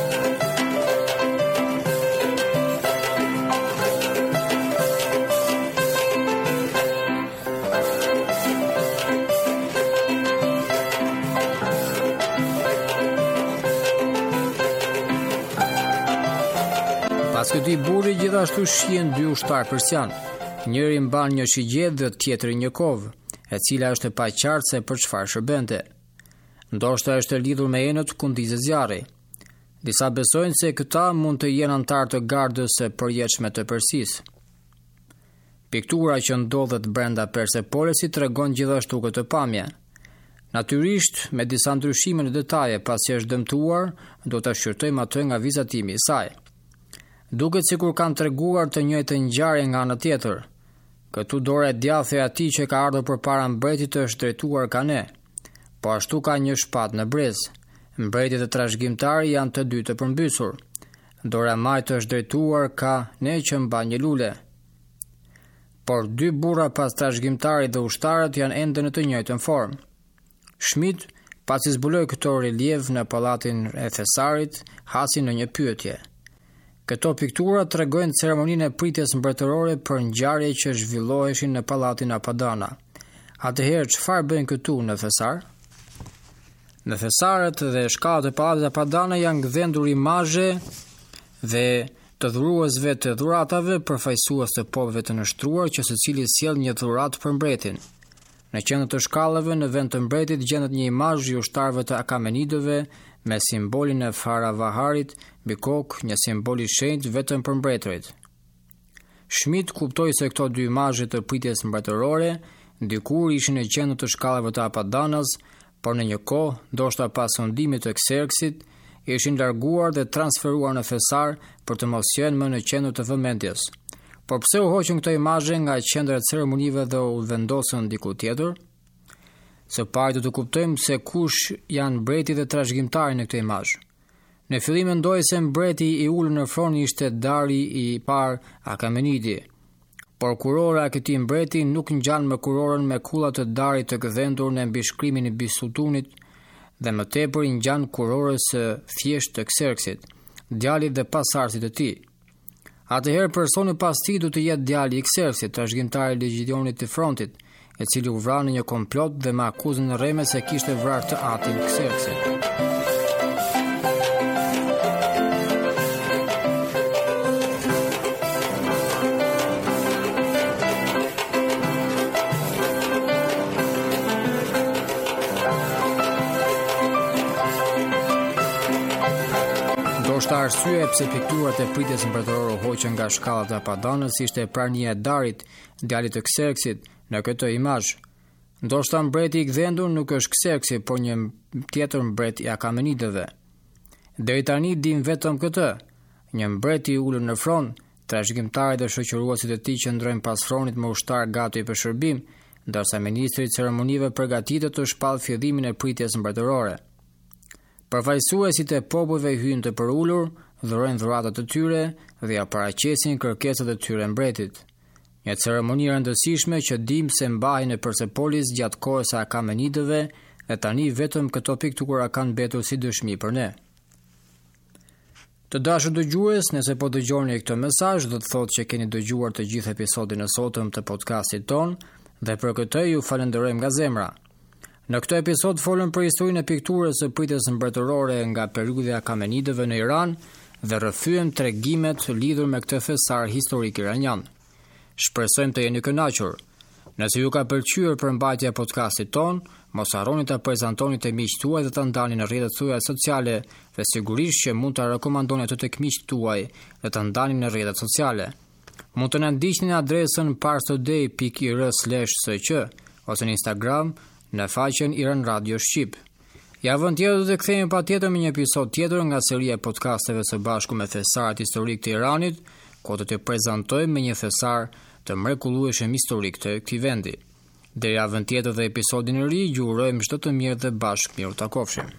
H: Pas këtij burri gjithashtu shihen dy ushtar persian, njëri mban një shigjet dhe tjetri një kovë, e cila është e paqartë se për çfarë shërbente. Ndoshta është e lidhur me enët ku ndizet zjarri. Disa besojnë se këta mund të jenë antar të gardës së përjetshme të Persisë. Piktura që ndodhet brenda Persepolesit tregon gjithashtu këtë pamje. Natyrisht, me disa ndryshime në detaje, pasi është dëmtuar, do ta shqyrtojmë atë nga vizatimi i saj. Duket sikur kanë treguar të njëjtën ngjarje nga ana tjetër. Këtu dora e djathtë e atij që ka ardhur përpara mbretit është drejtuar ka ne. Po ashtu ka një shpatë në brez. Mbreti dhe trashëgimtari janë të dy të përmbysur. Dora e majtë është drejtuar ka ne që mban një lule. Por dy burra pas trashëgimtarit dhe ushtarët janë ende në të njëjtën formë. Schmidt, pasi zbuloi këto relief në pallatin e Thesarit, hasi në një pyetje. Këto piktura tregojnë ceremoninë e pritjes mbretërore për ngjarje që zhvilloheshin në pallatin Apadana. Atëherë çfarë bëjnë këtu në Thesar? Në Thesarët dhe shkallët e pallatit Apadana janë gdhendur imazhe dhe të dhuruesve të dhuratave përfaqësues të popëve të nështruar që secili sjell një dhuratë për mbretin. Në qendër të shkallëve në vend të mbretit gjendet një imazh i ushtarëve të Akamenidëve me simbolin e Faravaharit mbi kokë, një simbol i shenjtë vetëm për mbretërit. Schmidt kuptoi se këto dy imazhe të pritjes mbretërore dikur ishin në qendër të shkallëve të Apadanas, por në një kohë, ndoshta pas hundimit të Xerxit, ishin larguar dhe transferuar në Thesar për të mos qenë më në qendër të vëmendjes. Por pse u hoqën këto imazhe nga qendra e ceremonive dhe u vendosën diku tjetër? Së pari do të kuptojmë se kush janë mbreti dhe trashëgimtari në këtë imazh. Në fillim mendoj se mbreti i ulur në fron ishte Dari i parë Akamenidi, por kurora e këtij mbreti nuk ngjan me kurorën me kullat të Darit të gdhendur në mbishkrimin e Bisultunit dhe më tepër i ngjan kurorës së thjeshtë të Xerxit, djalit dhe pasardhësit të tij. Atëherë personi pas tij do të jetë djali i Xerxit, trashëgimtari i legjionit të frontit, e cili u vra në një komplot dhe me akuzën në rreme se kishte vrarë të atin Xerxit. Ndoshta arsye pse pikturat e pritjes mbretërore u hoqën nga shkallët e Apadanës ishte prania e Darit, djalit të Xerxit, në këtë imazh. Ndoshta mbreti i gdhendur nuk është Xerxi, por një tjetër mbret i Akamenidëve. Deri tani dim vetëm këtë. Një mbret i ulur në fron, trashëgimtarët dhe shoqëruesit e tij që ndrojnë pas fronit me ushtar gati për shërbim, ndërsa ministri i ceremonive përgatitet të shpallë fillimin e pritjes mbretërore. Përfaqësuesit e popujve hyjnë të përulur, dhurojnë dhuratat e tyre dhe ja paraqesin kërkesat e tyre mbretit. Një ceremoni e rëndësishme që dim se mbahej në Persepolis gjatë kohës së Akamenidëve dhe tani vetëm këto piktura kanë mbetur si dëshmi për ne. Të dashur dëgjues, nëse po dëgjoni këtë mesazh, do të thotë që keni dëgjuar të gjithë episodin e sotëm të podcastit ton dhe për këtë ju falenderojmë nga zemra. Në këtë episod folëm për historinë e pikturës së pritjes mbretërore nga periudha e Akamenidëve në Iran dhe rrëfyem tregimet lidhur me këtë thesar historik iranian. Shpresojmë të jeni kënaqur. Nëse ju ka pëlqyer përmbajtja e podcastit ton, mos harroni ta prezantoni te miqtë tuaj dhe ta ndani në rrjetet tuaja sociale, dhe sigurisht që mund ta rekomandoni ato tek miqtë tuaj dhe ta ndani në rrjetet sociale. Mund të na ndiqni në adresën parstoday pikë ir slash s q ose në Instagram në faqen Iran Radio Shqip. Javën tjetër do të kthehemi patjetër me një episod tjetër nga seria e podcasteve së bashku me thesaret historik të Iranit, ku do të prezantojmë me një thesar të mrekullueshëm historik të këtij vendi. Deri javën tjetër dhe episodin e ri, ju urojmë çdo të mirë dhe bashkë miru takofshim.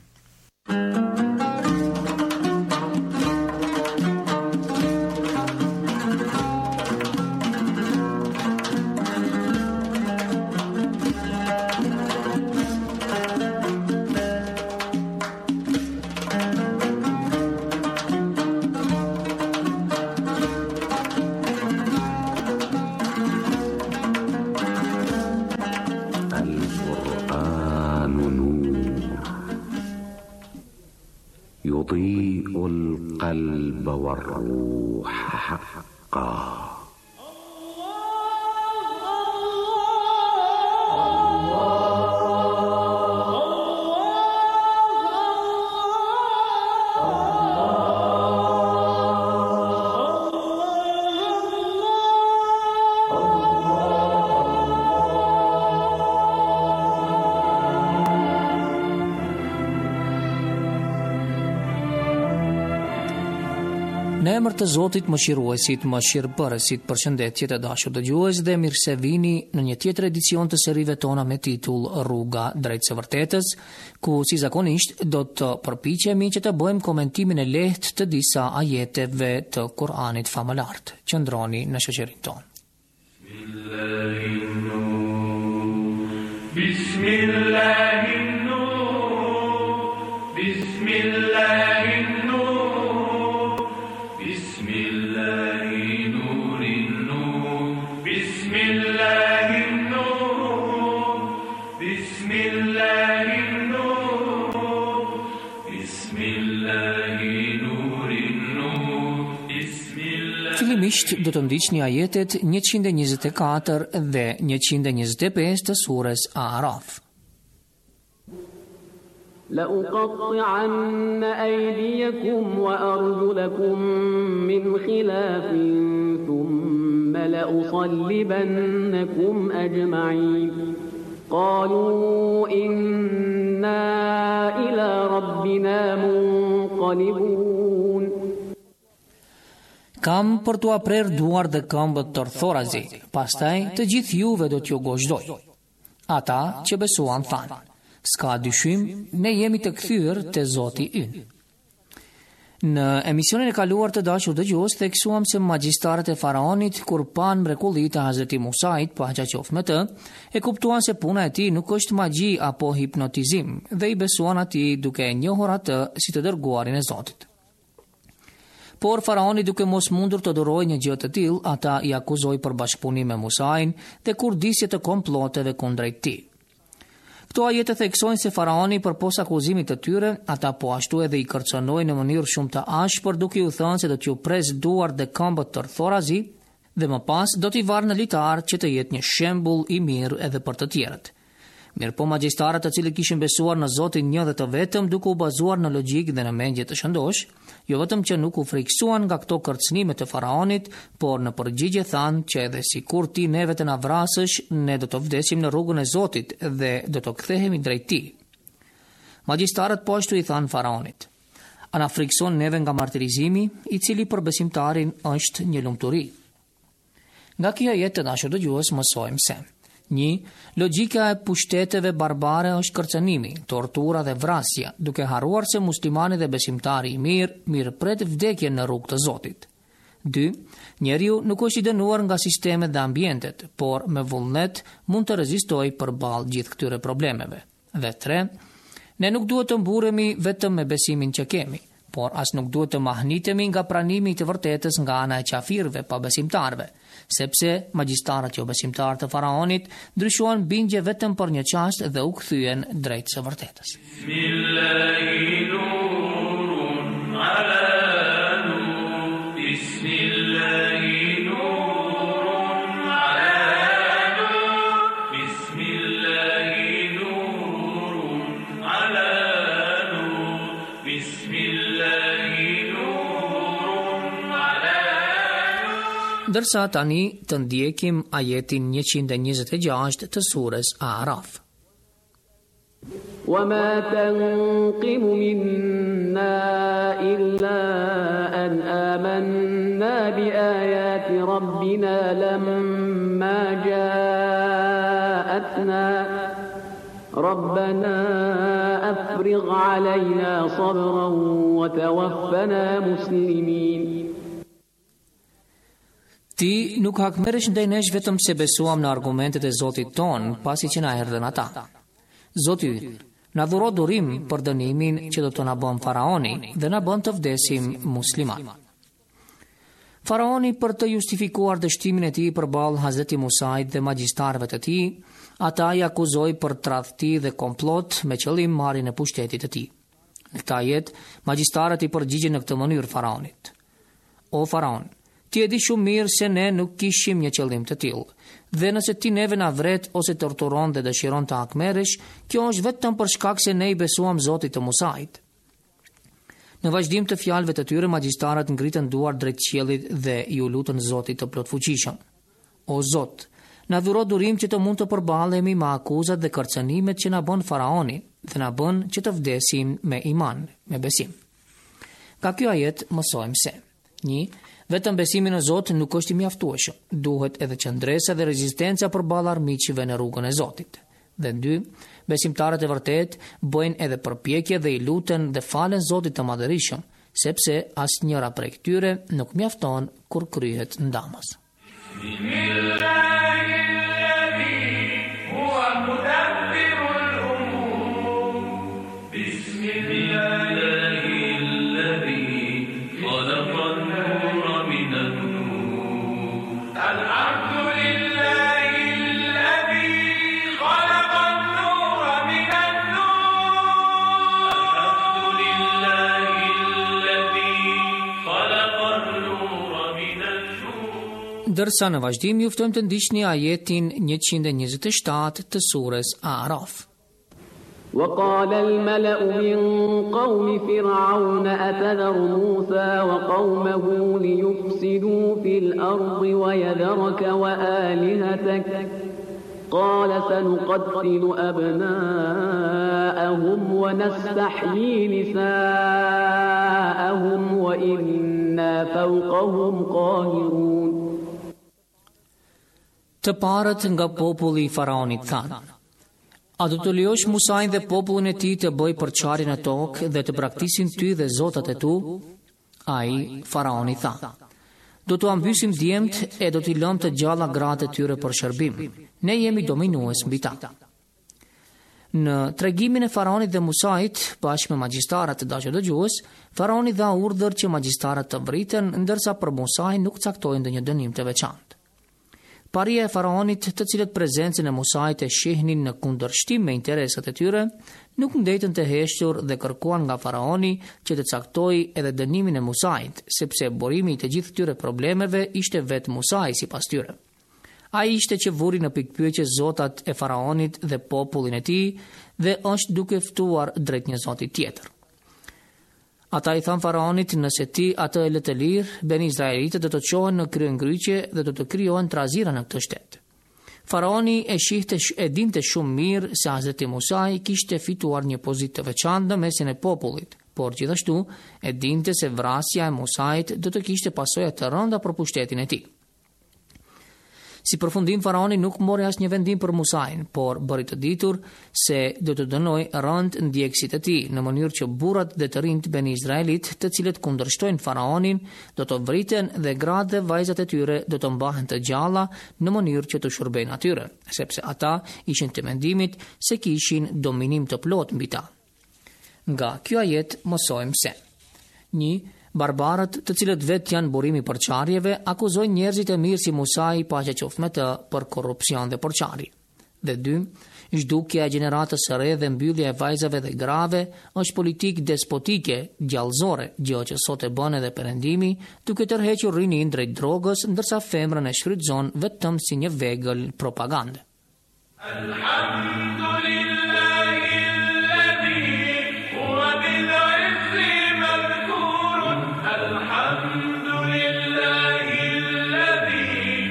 I: يضيء القلب والروح حقا.
A: Në emër të Zotit mëshiruesit, mëshirëbërësit, përshëndetje të dashur dëgjues dhe mirë se vini në një tjetër edicion të serive tona me titull Rruga drejt së vërtetës, ku si zakonisht do të përpiqemi që të bëjmë komentimin e lehtë të disa ajeteve të Kur'anit famëlart. Qëndroni në shoqërinë tonë. Fillimisht do të ndiqni ajetet njëqind e njëzet e katër dhe njëqind e njëzet e pesë të surës A'raf.
B: لأقطعن أيديكم وأرجلكم من خلاف ثم لأصلبنكم أجمعين قالوا إنا إلى ربنا منقلبون.
A: Kam për t'u aprer duar dhe këmbët të rthorazi, pastaj të gjithë juve do t'ju gozhdoj. Ata që besuan thanë, s'ka dyshim, ne jemi të kthyer te Zoti ynë. Në emisionin e kaluar të dashur dëgjues, theksuam se magjistarët e faraonit kur pan mrekullitë e Hazreti Musait, paqja qoftë me të, e kuptuan se puna e tij nuk është magji apo hipnotizim dhe i besuan atij duke e njohur atë si të dërguarin e Zotit. Por faraoni duke mos mundur të duroj një gjë të tillë, ata i akuzoi për bashkëpunim me Musain dhe kurdisje të komploteve kundrejt tij. Këto ajete theksojnë se faraoni përpos akuzimit të tyre, ata po ashtu edhe i kërcënoi në mënyrë shumë të ashpër duke u thënë se do t'ju pres duart dhe këmbët të rthorazi dhe më pas do t'i varë në litar që të jetë një shembull i mirë edhe për të tjerët. Mirë po magjistarët të cilët kishin besuar në Zotin një dhe të vetëm duke u bazuar në logjikë dhe në mendje të shëndosh, jo vetëm që nuk u friksuan nga këto kërcënime të faraonit, por në përgjigje thanë që edhe sikur ti neve të na vrasësh, ne do të vdesim në rrugën e Zotit dhe do të kthehemi drejt tij. Magjistarët po ashtu i thanë faraonit: "A na frikson neve nga martirizimi, i cili për besimtarin është një lumturi?" Nga kjo ajet të dashur dëgjues mësojmë se një, logjika e pushteteve barbare është kërcënimi, tortura dhe vrasja, duke harruar se muslimani dhe besimtari i mirë mirëpret vdekjen në rrugë të Zotit. dy. Njeriu nuk është i dënuar nga sistemet dhe ambientet, por me vullnet mund të rezistojë përballë gjithë këtyre problemeve. Dhe tre. Ne nuk duhet të mburemi vetëm me besimin që kemi, por as nuk duhet të mahnitemi nga pranimi i të vërtetës nga ana e qafirëve pa besimtarve, sepse magjistarët jo besimtar të faraonit ndryshuan bindje vetëm për një çast dhe u kthyen drejt së vërtetës. Dërsa tani të ndjekim ajetin njëqind e njëzet e gjashtë të surës A'raf.
B: وما تنقم منا إلا أن آمنا بآيات ربنا لما جاءتنا ربنا أفرغ علينا صبرا وتوفنا مسلمين.
A: Ti nuk hakmeresh ndaj nesh vetëm se besuam në argumentet e Zotit ton, pasi që na erdhën ata. Zoti yt na dhuro durim për dënimin që do të na bën faraoni dhe na bën të vdesim musliman. Faraoni, për të justifikuar dështimin e tij përballë Hazreti Musait dhe magjistarëve të tij, ata i akuzoi për tradhti dhe komplot me qëllim marrjen e pushtetit të tij. Në këtë ajet, magjistarët i përgjigjen në këtë mënyrë faraonit: O faraon, ti e di shumë mirë se ne nuk kishim një qëllim të tillë, dhe nëse ti neve na vret ose torturon dhe dëshiron të hakmeresh, kjo është vetëm për shkak se ne i besuam Zotit të Musait. Në vazhdim të fjalëve të tyre, magjistarët ngritën duar drejt qiellit dhe ju lutën Zotit të plotfuqishëm: O Zot, na dhuro durim që të mund të përballemi me akuzat dhe kërcënimet që na bën faraoni dhe na bën që të vdesim me iman, me besim. Ka ky ajet mësojmë se: një Vetëm besimi në Zot nuk është i mjaftueshëm, duhet edhe qëndresa dhe rezistenca përballë armiqve në rrugën e Zotit. Dhe dy, besimtarët e vërtet bëjnë edhe përpjekje dhe i luten dhe falen Zotit të Madhërisëm, sepse asnjëra prej këtyre nuk mjafton kur kryhet ndamës. Dërsa në vazhdim ju ftojmë të ndiqni ajetin njëqind e njëzet e shtatë të surës A'raf.
B: وقال الملأ من قوم فرعون أتذر موسى وقومه ليفسدوا في الأرض ويذرك وآلهتك قال سنقتل أبناءهم ونستحيي نساءهم وإنا فوقهم قاهرون.
A: Të parët nga populli i faraonit thanë: A do të lejosh Musain dhe popullin e tij të bëjë përçarje në tokë dhe të braktisin ty dhe zotat e tu? Ai, faraoni, tha: Do t'u ambysim djemt e do t'i lëm të gjalla gratë e tyre për shërbim. Ne jemi dominues mbi ta. Në tregimin e faraonit dhe Musait, bashkë me magjistarat të dashur dëgjues, faraoni dha urdhër që magjistarat të vriten, ndërsa për Musain nuk caktoi ndonjë dënim të veçantë. Paria e faraonit, të cilët prezencën e Musait e shihnin në kundërshtim me interesat e tyre, nuk ndetën të heshtur dhe kërkuan nga faraoni që të caktojë edhe dënimin e Musait, sepse burimi i të gjithë këtyre problemeve ishte vetë Musai sipas tyre. Ai ishte që vuri në pikpyetje zotat e faraonit dhe popullin e tij dhe është duke ftuar drejt një zoti tjetër. Ata i than faraonit: nëse ti atë e lë të lirë, ben izraelitët do të qohen në kryengryqje dhe do të krijohen trazira në këtë shtet. Faraoni e shihte e dinte shumë mirë se Hazreti Musai kishte fituar një pozitë të veçantë në mesin e popullit, por gjithashtu e dinte se vrasja e Musait do të kishte pasoja të rënda për pushtetin e tij. Si përfundim, faraoni nuk mori asnjë vendim për Musain, por bëri të ditur se do të dënoj rënd ndjekësit e tij, në mënyrë që burrat dhe të rinjt beni Izraelit, të cilët kundërshtojnë faraonin, do të vriten dhe gratë dhe vajzat e tyre do të mbahen të gjalla në mënyrë që të shërbejnë atyre, sepse ata ishin të mendimit se kishin dominim të plot mbi ta. Nga ky ajet mësojmë se: një Barbarët, të cilët vetë janë burimi për qarjeve, akuzojnë njerëzit e mirë si Musai, paqja qoftë me të, për korrupsion dhe përçarje. Dhe dy, zhdukja e gjeneratës së re dhe mbyllja e vajzave dhe grave është politikë despotike, gjallëzore, gjë që sot e bën edhe Perëndimi, duke tërhequr rinin drejt drogës, ndërsa femrën e shfrytëzon vetëm si një vegël propagande.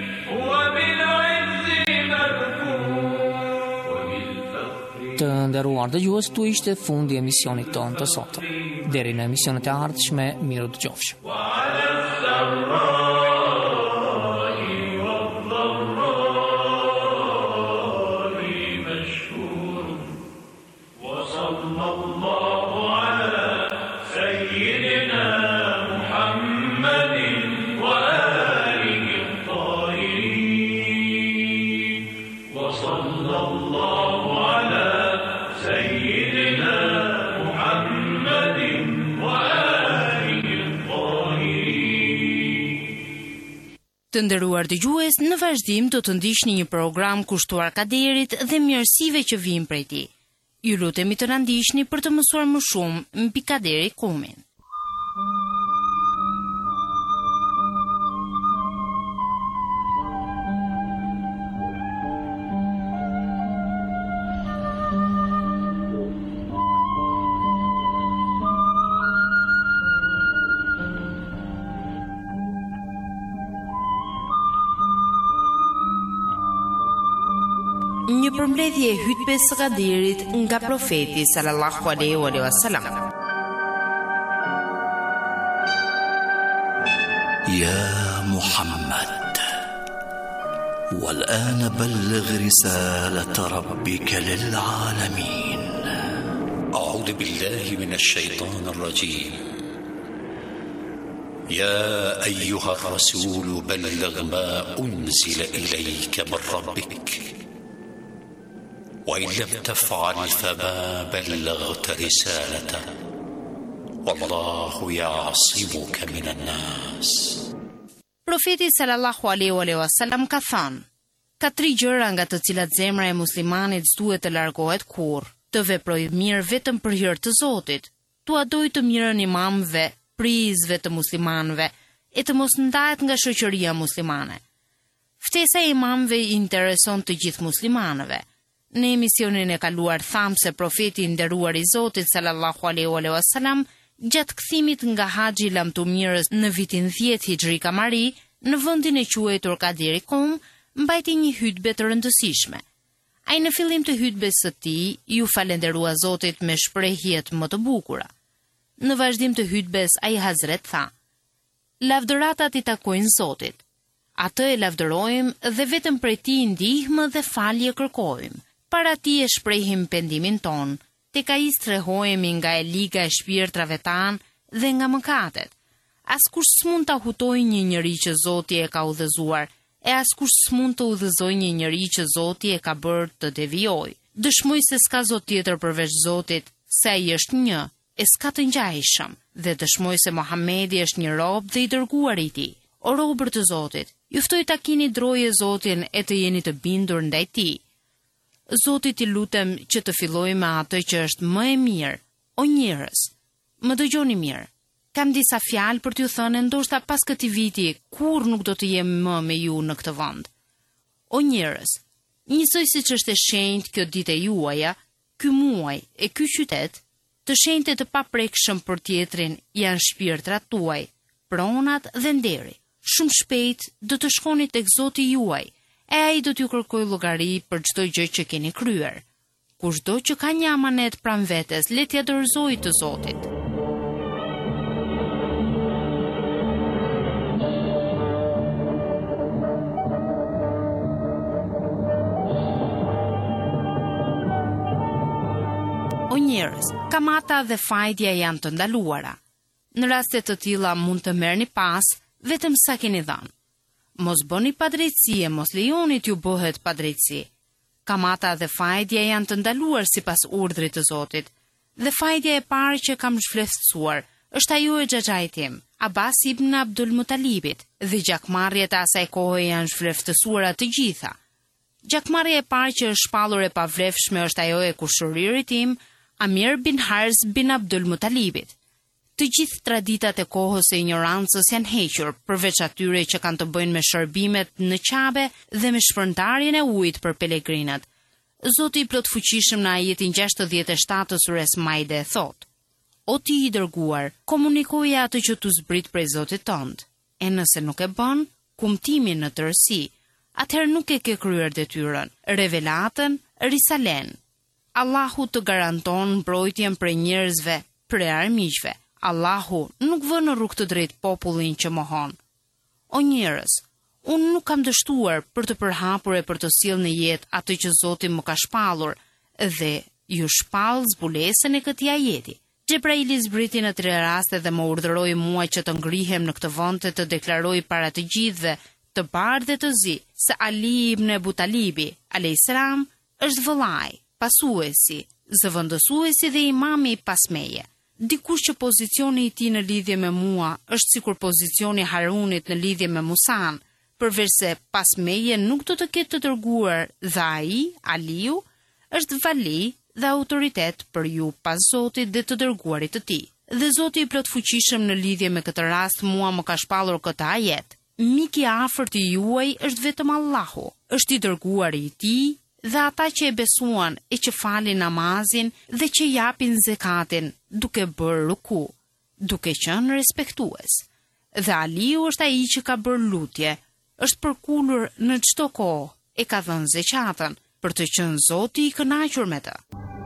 A: Të nderuar nderuar dëgjues, tu ishte fundi i emisionit tonë të sotëm. Deri në emisionet e ardhshme, miru dëgjofshim.
D: Të nderuar dëgjues, në vazhdim do të ndiqni një program kushtuar kaderit dhe mirësive që vijnë prej tij. Ju lutemi të na ndiqni për të mësuar më shumë mbi kaderi kumin. Një përmbledhje e hutbes së kaderit nga profeti sallallahu alaihi wasallam.
E: يا محمد والآن بلغ رسالة ربك للعالمين. أعوذ بالله من الشيطان الرجيم. يا أيها الرسول بلغ ما أنزل إليك من ربك وإن لم تفعل فما بلغت رسالته والله يعصمك من الناس.
D: Profeti sallallahu alaihi wasallam ka thënë: ka tri gjëra nga të cilat zemra e muslimanit s'duhet të largohet kurrë: të veprojë mirë vetëm për hir të Zotit, tu adoj të mirën imamëve, prizve të muslimanëve, e të mos ndahet nga shoqëria muslimane. Ftesa e imamëve i intereson të gjithë muslimanëve. Në emisionin e kaluar tham se profeti i nderuar i Zotit sallallahu alaihi wasallam gjatë kthimit nga haxhi i lamtumirës në vitin dhjetë hijri kamari, në vendin e quajtur Kadiri Kum, mbajti një hutbë të rëndësishme. Ai në fillim të hutbes së tij ju falenderua Zotit me shprehjet më të bukura. Në vazhdim të hutbes ai Hazret tha: lavdëratat i takojnë Zotit. Atë e lavdërojmë dhe vetëm prej tij ndihmë dhe falje kërkojmë. Para tij e shprehim pendimin ton, tek ai strehojemi nga e liga e shpirtrave tan dhe nga mëkatet. Askush s'mund ta hutojë një njeri që Zoti e ka udhëzuar, e askush s'mund të udhëzojë një njeri që Zoti e ka bërë të devijojë. Dëshmoj se s'ka Zot tjetër përveç Zotit, se ai është një, e s'ka të ngjajshëm, dhe dëshmoj se Muhamedi është një rob dhe i dërguar i tij. O robër të Zotit, ju ftoj ta keni droje Zotin e të jeni të bindur ndaj tij. Zotit i lutem që të filloj me atë që është më e mirë. O njerëz, më dëgjoni mirë. Kam disa fjalë për t'ju thënë, ndoshta pas këtij viti kur nuk do të jem më me ju në këtë vend. O njerëz, njësoj siç është e shenjtë kjo ditë e juaja, ky muaj e ky qytet, të shenjtë të paprekshëm për tjetrin janë shpirtrat tuaj, pronat dhe nderi. Shumë shpejt do të shkoni tek Zoti juaj, e ai do t'ju kërkoj llogari për çdo gjë që keni kryer. Kushdo që ka një amanet pranë vetes, le t'ia dorëzojë të Zotit. O njerëz, kamata dhe fajdja janë të ndaluara. Në raste të tilla mund të merrni pas vetëm sa keni dhënë. Mos bëni padrejtësi e mos lejoni t'ju bëhet padrejtësi. Kamata dhe fajdja janë të ndaluar sipas urdhrit të Zotit. Dhe fajdja e parë që kam zhvlerësuar është ajo e xhaxhait tim, Abbas ibn Abdul Mutalibit, dhe gjakmarrjet e asaj kohe janë zhvlerësuara të gjitha. Gjakmarrja e parë që është shpallur e pavlefshme është ajo e kushëririt tim, Amir bin Harz bin Abdul Mutalibit. Të gjithë traditat e kohës e ignorancës janë hequr, përveç atyre që kanë të bëjnë me shërbimet në Qabe dhe me shpërndarjen e ujit për pelegrinat. Zoti i plot fuqishëm në ajetin gjashtëdhjetë e shtatë të sures Maide thot: O ti i dërguar, komunikoje atë që tu zbrit prej Zotit tënd. E nëse nuk e bën, kumtimin në tërësi, atëherë nuk e ke kryer detyrën, revelatën, risalen. Allahu të garanton mbrojtjen për njerëzve, për armiqve. Allahu nuk vë në rrugë të drejtë popullin që mohon. O njerëz, unë nuk kam dështuar për të përhapur e për të sjellë në jetë atë që Zoti më ka shpallur, dhe ju shpall zbulesën e këtij ajeti. Gjebraili zbriti në tre raste dhe më urdhëroi mua që të ngrihem në këtë vend të deklaroj para të gjithëve, të bardhë dhe të zi, se Ali ibn Abu Talibi, alayhis salam, është vëllai, pasuesi, zëvendësuesi dhe imami pas meje. Dikush që pozicioni i tij në lidhje me mua është sikur pozicioni i Harunit në lidhje me Musan, përveçse pas meje nuk do të ketë të dërguar dhe ai, Aliu, është vali dhe autoritet për ju pas Zotit dhe të dërguarit të tij. Dhe Zoti i plot fuqishëm në lidhje me këtë rast mua më ka shpallur këtë ajet. Miki i afërt i juaj është vetëm Allahu, është i dërguari i tij dhe ata që e besuan e që falin namazin dhe që japin zekatin duke bërë ruku, duke qenë respektues. Dhe Aliu është ai që ka bërë lutje, është përkulur në çdo kohë, e ka dhënë zekatën për të qenë Zoti i kënaqur me të.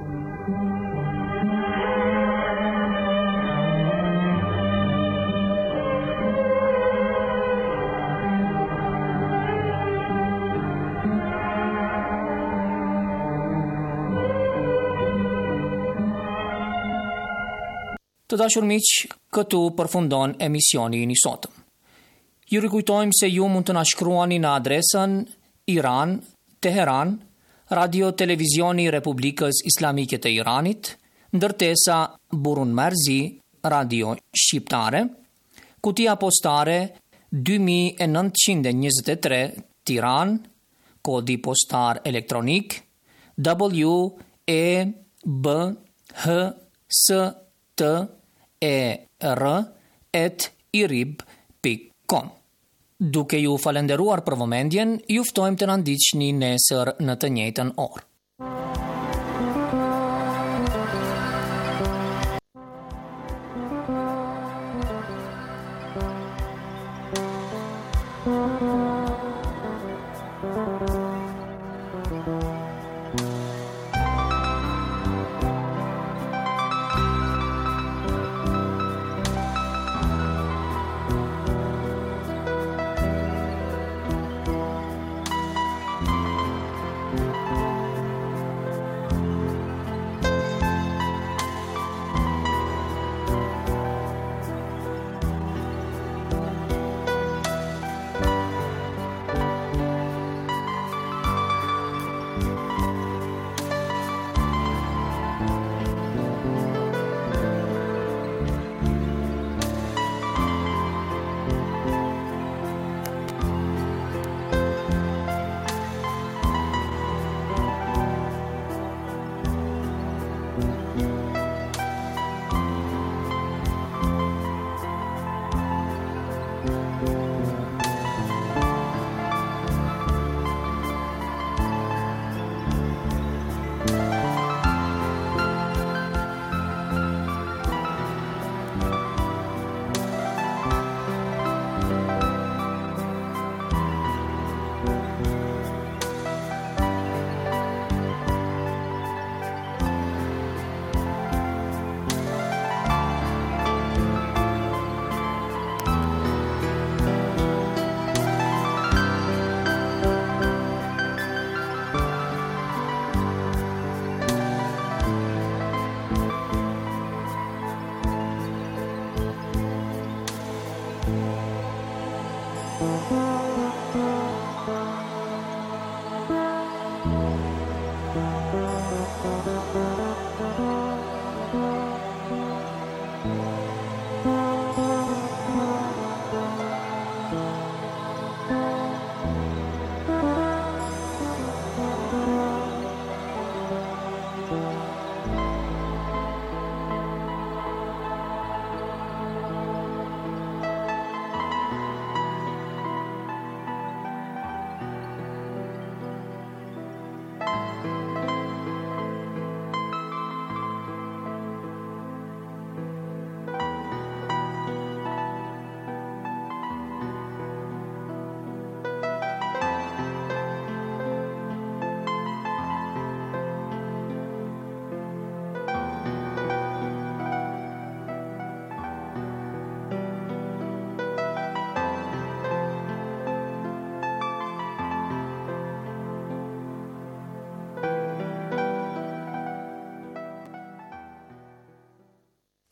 A: Të dashur miq, këtu përfundon emisioni i sotëm. Ju rikujtojmë se ju mund të na shkruani në adresën Iran, Teheran, Radio Televizioni Republikës Islamike të Iranit, ndërtesa Burun Marzi, Radio Shqiptare, kutia postare dy mijë e nëntëqind e njëzet e tre, Tiranë, kodi postar elektronik W E B H S T E R at irib pikë com. Duke ju falenderuar për vëmendjen, ju ftojmë të na ndiqni nesër në të njëjtën orë.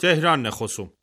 J: Թեհրանն է խոսում։